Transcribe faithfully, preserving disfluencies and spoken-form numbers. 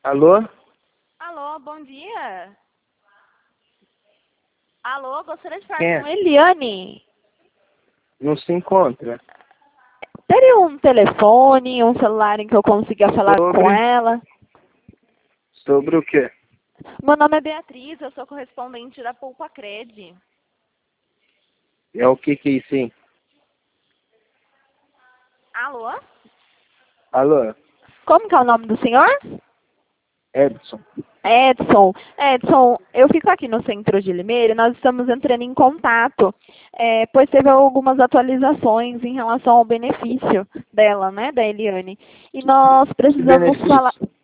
Alô? Alô, bom dia. Alô, gostaria de falar Quem é? com Eliane. Não se encontra. Teria um telefone, um celular em que eu consiga falar Sobre? com ela? Sobre o quê? Meu nome é Beatriz, eu sou correspondente da Poupa Cred. É o que que é isso, hein? Alô? Alô? Como que é o nome do senhor? Edson. Edson. Edson, eu fico aqui no centro de Limeira e nós estamos entrando em contato, é, pois teve algumas atualizações em relação ao benefício dela, né, da Eliane. E nós Que precisamos falar... benefício?